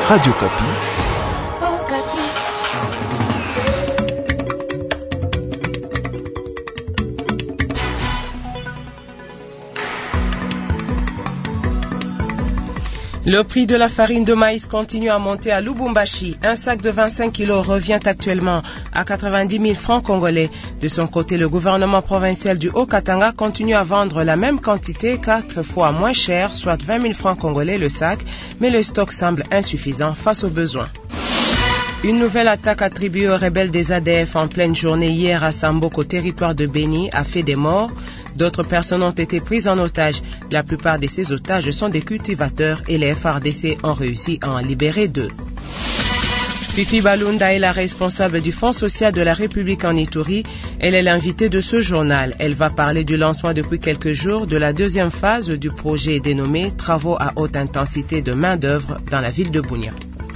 Radio Kapi. Le prix de la farine de maïs continue à monter à Lubumbashi. Un sac de 25 kilos revient actuellement à 90 000 francs congolais. De son côté, le gouvernement provincial du Haut-Katanga continue à vendre la même quantité 4 fois moins cher, soit 20 000 francs congolais le sac, mais le stock semble insuffisant face aux besoins. Une nouvelle attaque attribuée aux rebelles des ADF en pleine journée hier à Samboko, territoire de Béni, a fait des morts. D'autres personnes ont été prises en otage. La plupart de ces otages sont des cultivateurs et les FARDC ont réussi à en libérer 2. Fifi Balunda est la responsable du Fonds social de la République en Ituri. Elle est l'invitée de ce journal. Elle va parler du lancement depuis quelques jours de la deuxième phase du projet dénommé Travaux à haute intensité de main-d'œuvre dans la ville de Bunia.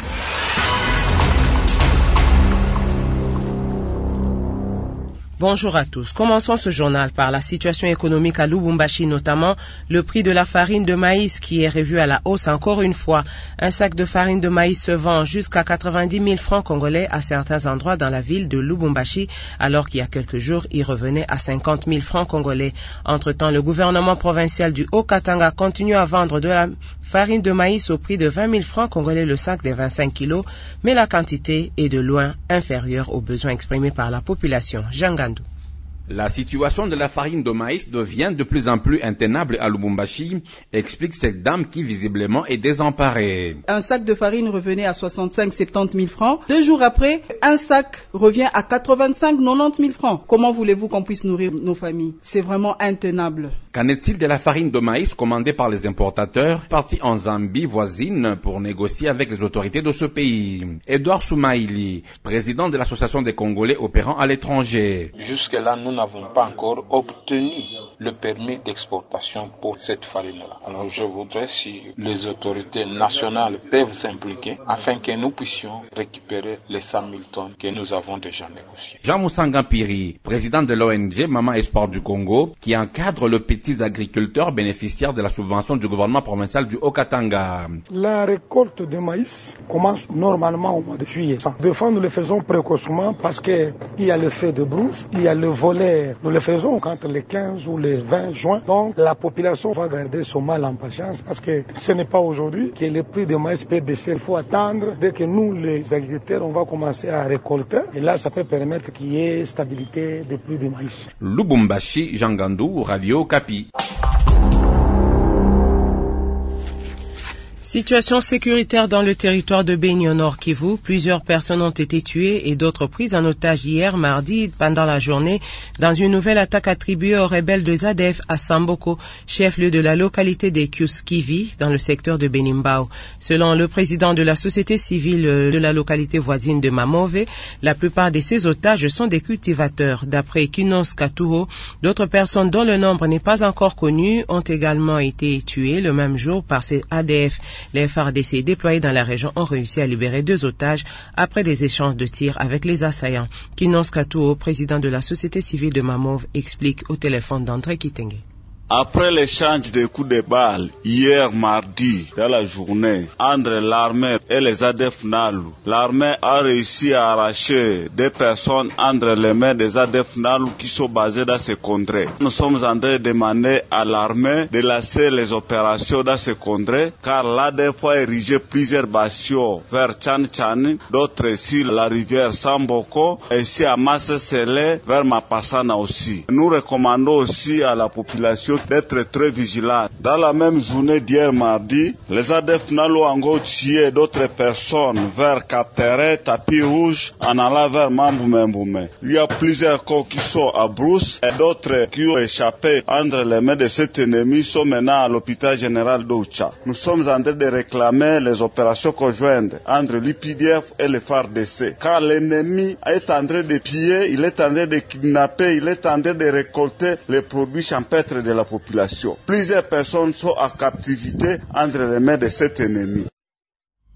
Bonjour à tous. Commençons ce journal par la situation économique à Lubumbashi, notamment le prix de la farine de maïs qui est revu à la hausse encore une fois. Un sac de farine de maïs se vend jusqu'à 90 000 francs congolais à certains endroits dans la ville de Lubumbashi, alors qu'il y a quelques jours, il revenait à 50 000 francs congolais. Entre-temps, le gouvernement provincial du Haut-Katanga continue à vendre de la farine de maïs au prix de 20 000 francs congolais le sac de 25 kilos, mais la quantité est de loin inférieure aux besoins exprimés par la population. Jangandu. La situation de la farine de maïs devient de plus en plus intenable à Lubumbashi, explique cette dame qui visiblement est désemparée. Un sac de farine revenait à 65-70 000 francs. 2 jours après, un sac revient à 85-90 000 francs. Comment voulez-vous qu'on puisse nourrir nos familles? C'est vraiment intenable. Qu'en est-il de la farine de maïs commandée par les importateurs partis en Zambie voisine pour négocier avec les autorités de ce pays? Edouard Soumaïli, président de l'association des Congolais opérant à l'étranger. Jusque-là, nous n'avons pas encore obtenu le permis d'exportation pour cette farine-là. Alors je voudrais si les autorités nationales peuvent s'impliquer afin que nous puissions récupérer les 100 000 tonnes que nous avons déjà négociées. Jean Moussanga Piri, président de l'ONG Maman Espoir du Congo, qui encadre le petit agriculteurs bénéficiaires de la subvention du gouvernement provincial du Haut-Katanga. La récolte de maïs commence normalement au mois de juillet. Des fois, nous le faisons précocement parce qu'il y a le feu de brousse, il y a le volet. Nous le faisons entre le 15 ou le 20 juin. Donc, la population va garder son mal en patience parce que ce n'est pas aujourd'hui que le prix de maïs peut baisser. Il faut attendre dès que nous, les agriculteurs, on va commencer à récolter. Et là, ça peut permettre qu'il y ait stabilité des prix du maïs. Lubumbashi, Jangandu, Radio Kapi. Situation sécuritaire dans le territoire de Béni au Nord Kivu. Plusieurs personnes ont été tuées et d'autres prises en otage hier, mardi, pendant la journée, dans une nouvelle attaque attribuée aux rebelles de ZADF à Samboko, chef-lieu de la localité des Kiuskivi, dans le secteur de Benimbao. Selon le président de la société civile de la localité voisine de Mamove, la plupart de ces otages sont des cultivateurs. D'après Kinos Katuho, d'autres personnes dont le nombre n'est pas encore connu ont également été tuées le même jour par ces ADF. Les FARDC déployés dans la région ont réussi à libérer 2 otages après des échanges de tirs avec les assaillants. Kinos Katuo, président de la société civile de Mamove, explique au téléphone d'André Kitenge. Après l'échange de coups de balles, hier mardi, dans la journée, entre l'armée et les ADF Nalu, l'armée a réussi à arracher des personnes entre les mains des ADF Nalu qui sont basées dans ces contrées. Nous sommes en train de demander à l'armée de lasser les opérations dans ces contrées, car l'ADF a érigé plusieurs bastions vers Tchan, d'autres ici la rivière Samboko, et ici à Massesele, vers Mapassana aussi. Nous recommandons aussi à la population d'être très vigilants. Dans la même journée d'hier mardi, les ADF Nalu ont tué d'autres personnes vers Kaptere, Tapis Rouge, en allant vers Mamboumé. Il y a plusieurs corps qui sont à Brousse et d'autres qui ont échappé entre les mains de cet ennemi sont maintenant à l'hôpital général d'Oucha. Nous sommes en train de réclamer les opérations conjointes entre l'UPDF et les FARDC, car l'ennemi est en train de piller, il est en train de kidnapper, il est en train de récolter les produits champêtres de la population. Plusieurs personnes sont en captivité entre les mains de cet ennemi.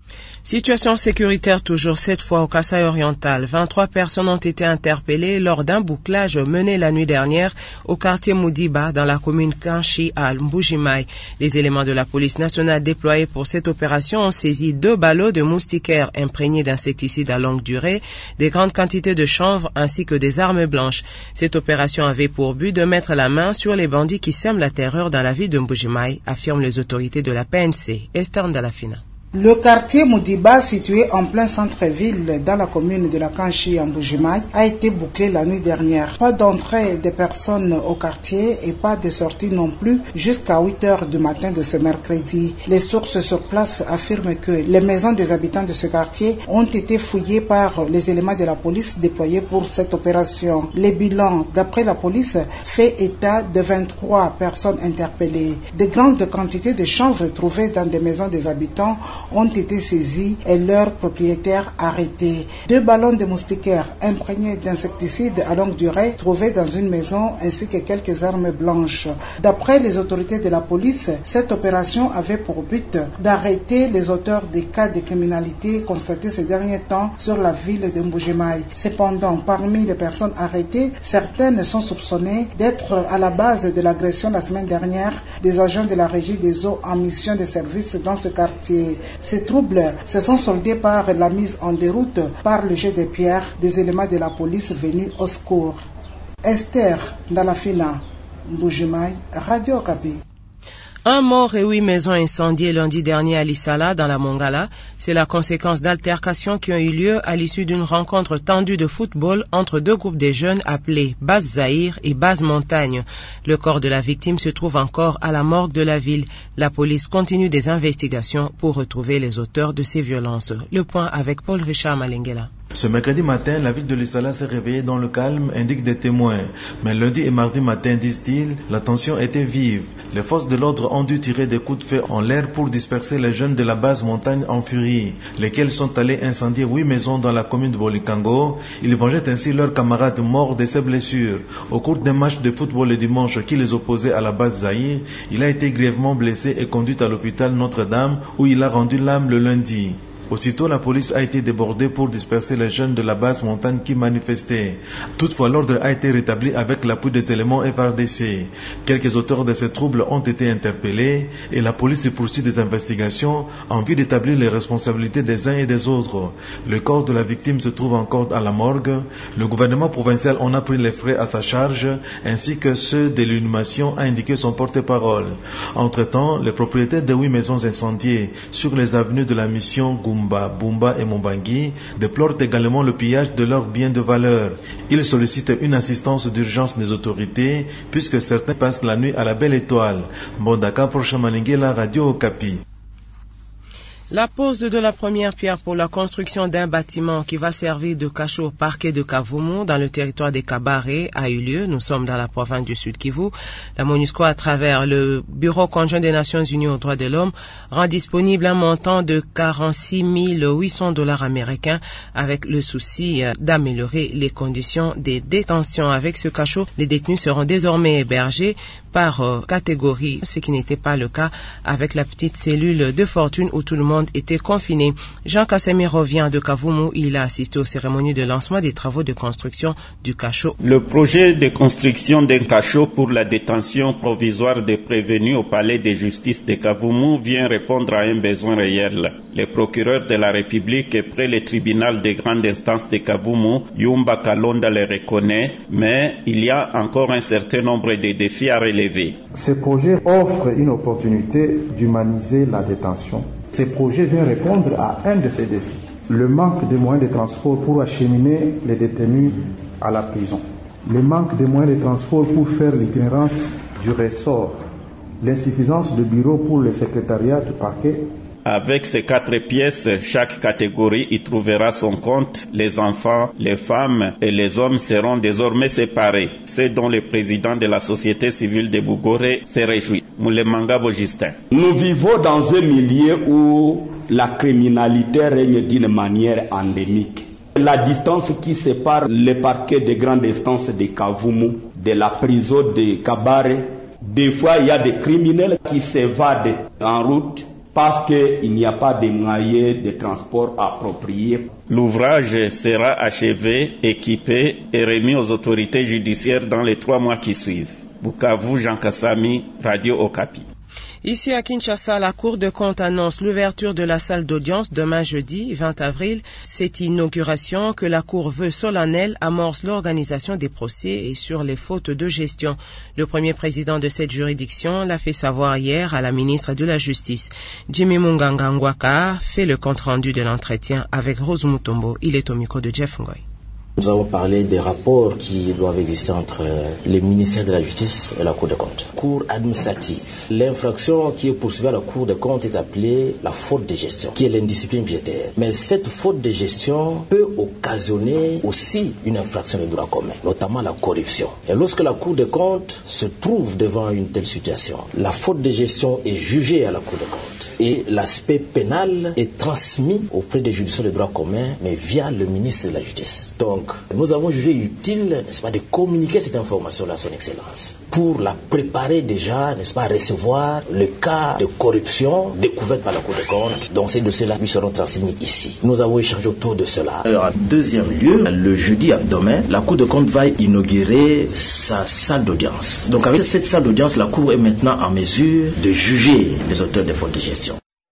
Situation sécuritaire toujours cette fois au Kasaï oriental. 23 personnes ont été interpellées lors d'un bouclage mené la nuit dernière au quartier Moudiba dans la commune Kanchi à Mbujimaï. Les éléments de la police nationale déployés pour cette opération ont saisi 2 ballots de moustiquaires imprégnés d'insecticides à longue durée, des grandes quantités de chanvre ainsi que des armes blanches. Cette opération avait pour but de mettre la main sur les bandits qui sèment la terreur dans la ville de Mbujimaï, affirment les autorités de la PNC. Esther Ndalafina. Le quartier Moudiba, situé en plein centre-ville dans la commune de la Kanchi en Mbujimaï, a été bouclé la nuit dernière. Pas d'entrée des personnes au quartier et pas de sortie non plus jusqu'à 8 heures du matin de ce mercredi. Les sources sur place affirment que les maisons des habitants de ce quartier ont été fouillées par les éléments de la police déployés pour cette opération. Les bilans, d'après la police, fait état de 23 personnes interpellées. De grandes quantités de chanvre trouvées dans des maisons des habitants ont été saisis et leurs propriétaires arrêtés. 2 ballons de moustiquaires imprégnés d'insecticides à longue durée trouvés dans une maison ainsi que quelques armes blanches. D'après les autorités de la police, cette opération avait pour but d'arrêter les auteurs des cas de criminalité constatés ces derniers temps sur la ville de Mbujimaï. Cependant, parmi les personnes arrêtées, certaines sont soupçonnées d'être à la base de l'agression la semaine dernière des agents de la régie des eaux en mission de service dans ce quartier. Ces troubles se sont soldés par la mise en déroute par le jet de pierres des éléments de la police venus au secours. Esther Ndalafina, Mbujimaï, Radio Okapi. 1 mort et 8 maisons incendiées lundi dernier à Lissala, dans la Mongala. C'est la conséquence d'altercations qui ont eu lieu à l'issue d'une rencontre tendue de football entre 2 groupes de jeunes appelés Base Zahir et Base Montagne. Le corps de la victime se trouve encore à la morgue de la ville. La police continue des investigations pour retrouver les auteurs de ces violences. Le point avec Paul Richard Malengela. Ce mercredi matin, la ville de Lissala s'est réveillée dans le calme, indiquent des témoins. Mais lundi et mardi matin, disent-ils, la tension était vive. Les forces de l'ordre ont dû tirer des coups de feu en l'air pour disperser les jeunes de la base montagne en furie, lesquels sont allés incendier 8 maisons dans la commune de Bolikango. Ils vengeaient ainsi leurs camarades morts de ces blessures. Au cours d'un match de football le dimanche qui les opposait à la base Zahir, il a été grièvement blessé et conduit à l'hôpital Notre-Dame où il a rendu l'âme le lundi. Aussitôt, la police a été débordée pour disperser les jeunes de la base montagne qui manifestaient. Toutefois, l'ordre a été rétabli avec l'appui des éléments FARDC. Quelques auteurs de ces troubles ont été interpellés et la police poursuit des investigations en vue d'établir les responsabilités des uns et des autres. Le corps de la victime se trouve encore à la morgue. Le gouvernement provincial en a pris les frais à sa charge, ainsi que ceux de l'inhumation, a indiqué son porte-parole. Entre-temps, les propriétaires de 8 maisons incendiées sur les avenues de la mission Bumba et Mombangui déplorent également le pillage de leurs biens de valeur. Ils sollicitent une assistance d'urgence des autorités puisque certains passent la nuit à la Belle Étoile. Mbondaka pour Chamalingela, Radio Okapi. La pose de la première pierre pour la construction d'un bâtiment qui va servir de cachot au parquet de Kavumu dans le territoire des Kabaré a eu lieu. Nous sommes dans la province du Sud Kivu. La MONUSCO, à travers le Bureau conjoint des Nations Unies aux droits de l'homme, rend disponible un montant de 46 800 $ américains avec le souci d'améliorer les conditions des détentions. Avec ce cachot, les détenus seront désormais hébergés par catégorie, ce qui n'était pas le cas avec la petite cellule de fortune où tout le monde était confiné. Jean Kassemi revient de Kavumu. Il a assisté aux cérémonies de lancement des travaux de construction du cachot. Le projet de construction d'un cachot pour la détention provisoire des prévenus au palais de justice de Kavumu vient répondre à un besoin réel. Le procureur de la République et près le tribunal de grande instance de Kavumu, Yumba Kalonda, le reconnaît, mais il y a encore un certain nombre de défis à relever. Ce projet offre une opportunité d'humaniser la détention. Ce projet vient répondre à un de ces défis, le manque de moyens de transport pour acheminer les détenus à la prison, le manque de moyens de transport pour faire l'itinérance du ressort, l'insuffisance de bureaux pour le secrétariat du parquet. Avec ces 4 pièces, chaque catégorie y trouvera son compte. Les enfants, les femmes et les hommes seront désormais séparés. C'est dont le président de la société civile de Bougoré se réjouit. Moulemangabo Justin. Nous vivons dans un milieu où la criminalité règne d'une manière endémique. La distance qui sépare le parquet de grande instance de Kavumu de la prison de Kabare, des fois il y a des criminels qui s'évadent en route parce qu'il n'y a pas de moyens de transport appropriés. L'ouvrage sera achevé, équipé et remis aux autorités judiciaires dans les 3 mois qui suivent. Bukavu, Jean Kassami, Radio Okapi. Ici à Kinshasa, la Cour de compte annonce l'ouverture de la salle d'audience demain jeudi 20 avril. Cette inauguration que la Cour veut solennelle amorce l'organisation des procès et sur les fautes de gestion. Le premier président de cette juridiction l'a fait savoir hier à la ministre de la Justice. Jimmy Munganga Ngwaka fait le compte-rendu de l'entretien avec Rose Mutombo. Il est au micro de Jeff Ngoy. Nous avons parlé des rapports qui doivent exister entre le ministère de la Justice et la Cour des comptes. Cour administrative. L'infraction qui est poursuivie à la Cour des comptes est appelée la faute de gestion, qui est l'indiscipline budgétaire. Mais cette faute de gestion peut occasionner aussi une infraction de droit commun, notamment la corruption. Et lorsque la Cour des comptes se trouve devant une telle situation, la faute de gestion est jugée à la Cour des comptes. Et l'aspect pénal est transmis auprès des juridictions de droit commun, mais via le ministre de la Justice. Donc, nous avons jugé utile, n'est-ce pas, de communiquer cette information-là à son Excellence pour la préparer déjà, n'est-ce pas, à recevoir le cas de corruption découvert par la Cour des comptes. Donc ces dossiers-là lui seront transmis ici. Nous avons échangé autour de cela. En deuxième lieu, le jeudi après-demain, la Cour des comptes va inaugurer sa salle d'audience. Donc avec cette salle d'audience, la Cour est maintenant en mesure de juger les auteurs des fautes de gestion.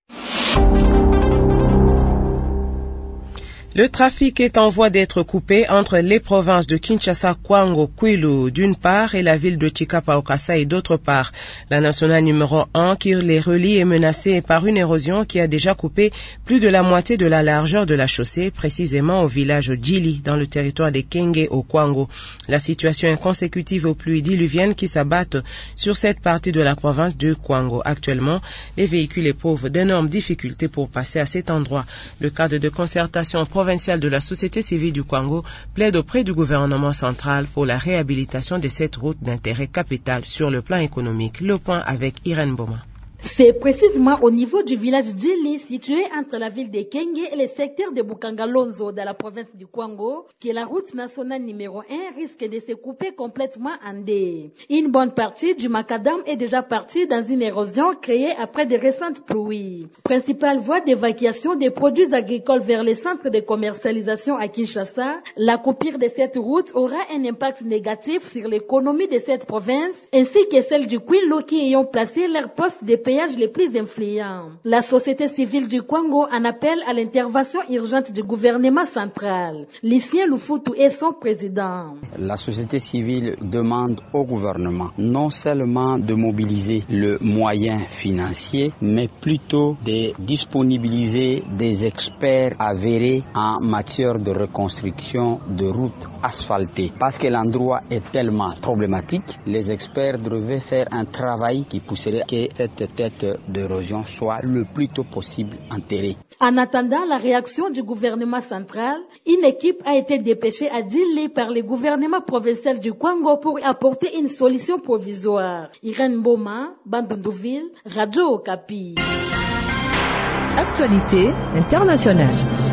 Le trafic est en voie d'être coupé entre les provinces de Kinshasa, Kwango, Kwilu d'une part et la ville de Chikapa au Kasai d'autre part. La nationale numéro 1 qui les relie est menacée par une érosion qui a déjà coupé plus de la moitié de la largeur de la chaussée, précisément au village Djili dans le territoire des Kenge au Kwango. La situation est consécutive aux pluies diluviennes qui s'abattent sur cette partie de la province de Kwango. Actuellement, les véhicules éprouvent d'énormes difficultés pour passer à cet endroit. Le cadre de concertation provinciale de la société civile du Kwango plaide auprès du gouvernement central pour la réhabilitation de cette route d'intérêt capital sur le plan économique. Le point avec Irène Boma. C'est précisément au niveau du village Djili, situé entre la ville de Kenge et le secteur de Bukangalonzo dans la province du Kwango, que la route nationale numéro 1 risque de se couper complètement en deux. Une bonne partie du macadam est déjà partie dans une érosion créée après de récentes pluies. Principale voie d'évacuation des produits agricoles vers les centres de commercialisation à Kinshasa, la coupure de cette route aura un impact négatif sur l'économie de cette province, ainsi que celle du Kwilu qui y ont placé leur poste de péage les plus influents. La société civile du Kwango en appelle à l'intervention urgente du gouvernement central. Lucien Lufutu est son président. La société civile demande au gouvernement non seulement de mobiliser le moyen financier, mais plutôt de disponibiliser des experts avérés en matière de reconstruction de routes asphaltées. Parce que l'endroit est tellement problématique, les experts devaient faire un travail qui pousserait que cette tête d'érosion soit le plus tôt possible enterrée. En attendant la réaction du gouvernement central, une équipe a été dépêchée à Djili par le gouvernement provincial du Kwango pour apporter une solution provisoire. Irène Boma, Bandundouville, Radio Okapi. Actualité internationale.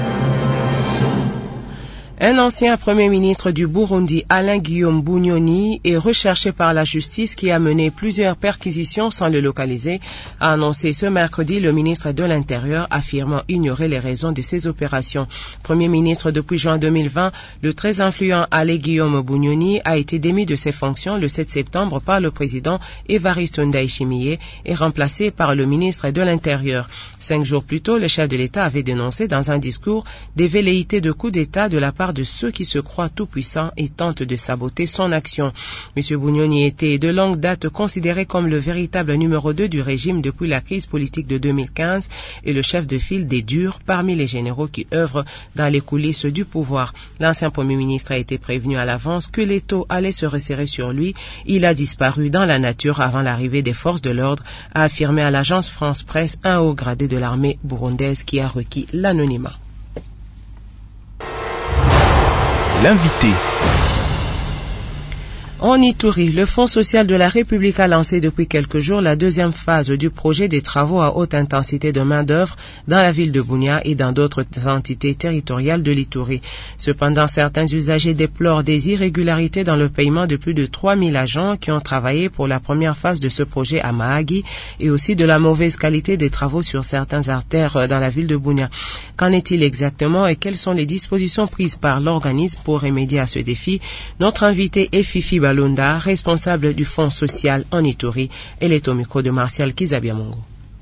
Un ancien premier ministre du Burundi, Alain Guillaume Bunyoni, est recherché par la justice qui a mené plusieurs perquisitions sans le localiser, a annoncé ce mercredi le ministre de l'Intérieur, affirmant ignorer les raisons de ces opérations. Premier ministre depuis juin 2020, le très influent Alain Guillaume Bunyoni a été démis de ses fonctions le 7 septembre par le président Évariste Ndayishimiye et remplacé par le ministre de l'Intérieur. 5 jours plus tôt, le chef de l'État avait dénoncé dans un discours des velléités de coup d'État de la part de ceux qui se croient tout-puissants et tentent de saboter son action. M. Bunyoni était de longue date considéré comme le véritable numéro 2 du régime depuis la crise politique de 2015 et le chef de file des durs parmi les généraux qui œuvrent dans les coulisses du pouvoir. L'ancien premier ministre a été prévenu à l'avance que l'étau allait se resserrer sur lui. Il a disparu dans la nature avant l'arrivée des forces de l'ordre, a affirmé à l'agence France Presse un haut gradé de l'armée burundaise qui a requis l'anonymat. L'invité. En Ituri, le Fonds social de la République a lancé depuis quelques jours la deuxième phase du projet des travaux à haute intensité de main-d'œuvre dans la ville de Bunia et dans d'autres entités territoriales de l'Ituri. Cependant, certains usagers déplorent des irrégularités dans le paiement de plus de 3000 agents qui ont travaillé pour la première phase de ce projet à Mahagi et aussi de la mauvaise qualité des travaux sur certaines artères dans la ville de Bunia. Qu'en est-il exactement et quelles sont les dispositions prises par l'organisme pour remédier à ce défi? Notre invité est Fifi Balunda, responsable du Fonds social en Ituri. Elle est au micro de Martial Kizabiamongo.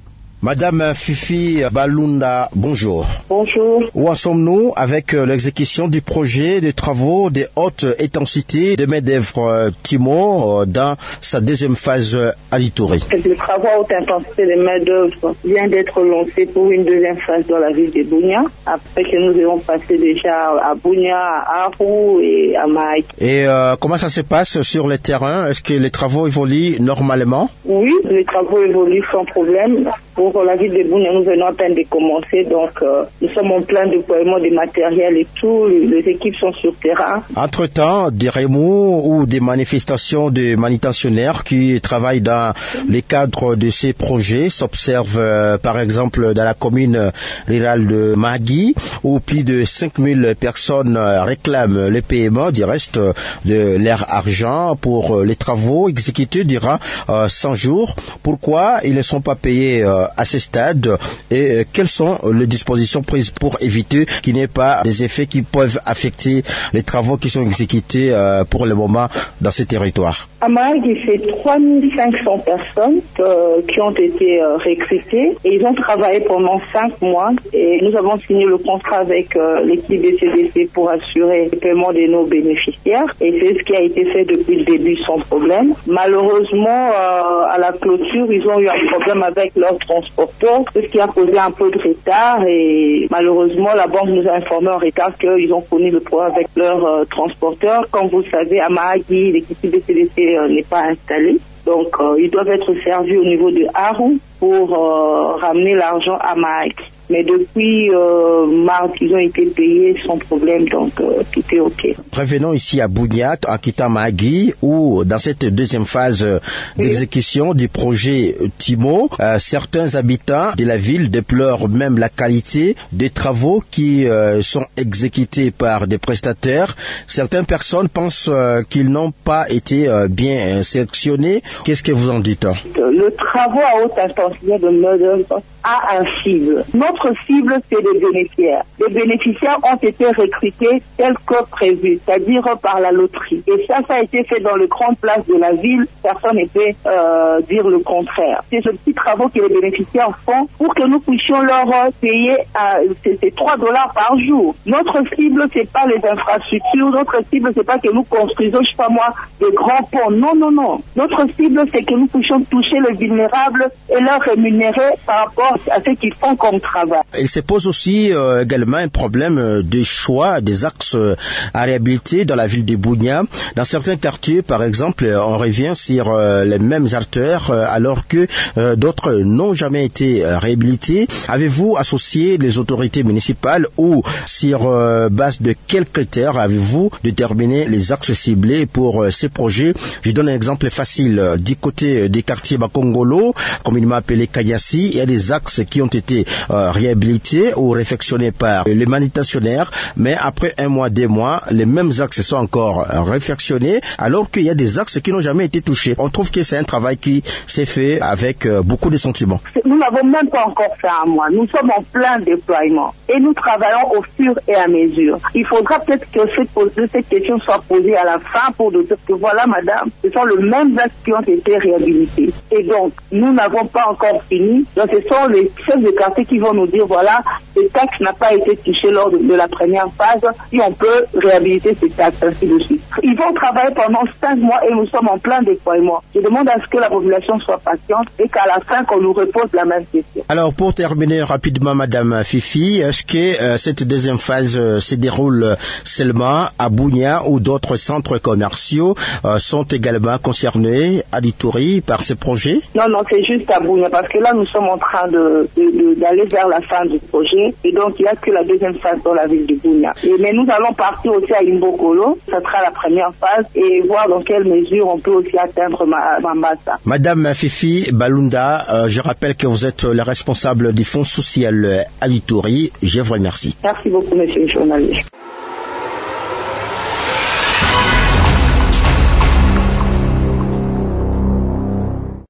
Madame Fifi Balunda, bonjour. Bonjour. Où en sommes-nous avec l'exécution du projet de travaux de haute intensité de main-d'œuvre Timo dans sa deuxième phase à l'Ituri? Le travaux à haute intensité de main-d'œuvre vient d'être lancé pour une deuxième phase dans la ville de Bunia, après que nous avons passé déjà à Bunia, à Aru et à Mahagi. Et comment ça se passe sur le terrain? Est-ce que les travaux évoluent normalement? Oui, les travaux évoluent sans problème. Pour la ville de Bunia, nous venons à peine de commencer, donc nous sommes en plein déploiement des matériels et tout, les équipes sont sur terrain. Entre-temps, des remous ou des manifestations de manutentionnaires qui travaillent dans les cadres de ces projets s'observent par exemple dans la commune rurale de Mahagi, où plus de 5000 personnes réclament le paiement du reste de leur argent pour les travaux exécutés durant 100 jours. Pourquoi ils ne sont pas payés à ce stade et quelles sont les dispositions prises pour éviter qu'il n'y ait pas des effets qui peuvent affecter les travaux qui sont exécutés pour le moment dans ces territoires? À Mahagi, c'est 3500 personnes qui ont été recrutées et ils ont travaillé pendant 5 mois et nous avons signé le contrat avec l'équipe des CDC pour assurer le paiement de nos bénéficiaires et c'est ce qui a été fait depuis le début sans problème. Malheureusement, à la clôture, ils ont eu un problème avec leur transporteur, ce qui a causé un peu de retard et malheureusement la banque nous a informé en retard qu'ils ont connu le problème avec leur transporteur. Comme vous le savez, à Mahagi, l'équipe des CDC n'est pas installée. Donc, ils doivent être servis au niveau de Aru pour ramener l'argent à Mahagi. Mais depuis mars, ils ont été payés sans problème, donc tout est OK. Revenons ici à Bunia, en quittant Mahagi, où dans cette deuxième phase d'exécution du projet Timo, certains habitants de la ville déplorent même la qualité des travaux qui sont exécutés par des prestataires. Certaines personnes pensent qu'ils n'ont pas été bien sélectionnés. Qu'est-ce que vous en dites? Le travaux à haute intensité de main-d'œuvre a un cible. Notre cible, c'est les bénéficiaires. Les bénéficiaires ont été recrutés tel que prévu, c'est-à-dire par la loterie. Et ça a été fait dans les grandes places de la ville. Personne ne peut dire le contraire. C'est ce petit travaux que les bénéficiaires font pour que nous puissions leur payer c'est $3 par jour. Notre cible, c'est pas les infrastructures. Notre cible, c'est pas que nous construisons, je sais pas moi, des grands ponts. Non, non, non. Notre cible, c'est que nous puissions toucher les vulnérables et leur rémunérer par rapport à ce qu'ils font comme travail. Il se pose aussi également un problème de choix des axes à réhabiliter dans la ville de Bunia. Dans certains quartiers, par exemple, on revient sur les mêmes artères alors que d'autres n'ont jamais été réhabilités. Avez-vous associé les autorités municipales ou sur base de quels critères avez-vous déterminé les axes ciblés pour ces projets? Je donne un exemple facile. Du côté des quartiers Bakongolo, communément appelé Kayasi, il y a des axes qui ont été réhabilités ou réfectionnés par les manutentionnaires, mais après 1 mois, 2 mois, les mêmes axes sont encore réfectionnés, alors qu'il y a des axes qui n'ont jamais été touchés. On trouve que c'est un travail qui s'est fait avec beaucoup de sentiments. Nous n'avons même pas encore fait 1 mois. Nous sommes en plein déploiement et nous travaillons au fur et à mesure. Il faudra peut-être que cette question soit posée à la fin pour nous dire que voilà, madame, ce sont les mêmes axes qui ont été réhabilités. Et donc, nous n'avons pas encore fini. Donc, ce sont les chefs de quartier qui vont nous dire, voilà, ce taxe n'a pas été touché lors de la première phase, et on peut réhabiliter ces taxes, ainsi de suite. Ils vont travailler pendant 5 mois et nous sommes en plein déploiement. Je demande à ce que la population soit patiente et qu'à la fin, qu'on nous repose la même question. Alors, pour terminer rapidement, madame Fifi, est-ce que cette deuxième phase se déroule seulement à Bunia ou d'autres centres commerciaux sont également concernés à l'Ituri par ce projet? Non, c'est juste à Bunia, parce que là, nous sommes en train de d'aller vers la fin du projet. Et donc, il n'y a que la deuxième phase dans la ville de Bunia. Mais nous allons partir aussi à Imbokolo. Ça sera la première phase et voir dans quelle mesure on peut aussi atteindre Mambasa. Madame Fifi Balunda, je rappelle que vous êtes la responsable du Fonds social à Ituri. Je vous remercie. Merci beaucoup, monsieur le journaliste.